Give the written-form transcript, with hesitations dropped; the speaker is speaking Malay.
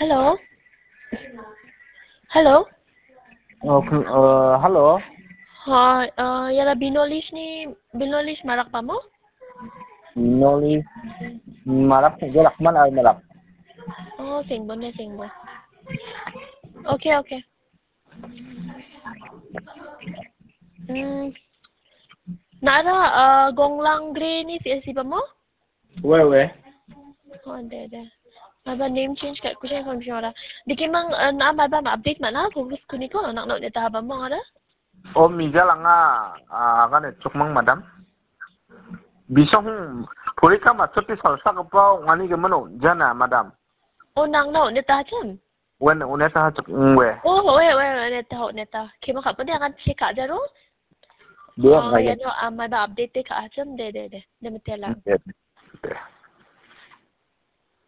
Hello? Hello? Halo. Yala binolis marak pa mo? Noli malak galak man ay malak. Oh, singbo na singbo. Okay, okay. Nara, gonglang gray ni si pa mo? We. Oh, de. Maba name change kat kusiya information ara. Di kimang na maba ma-update man na focus ko niko nak neta ba mo ara? O miga lang kan chukmang madam. Bisong purika matsuti salsa kapaw ngani gamano jana madam. Oh, nang neta chem. When uneta chuk we. Oh, neta. Kimang ka pa di akan sika jaro? Dia Oh, ngayon. yan maba update ka chem de. De metela. Okay.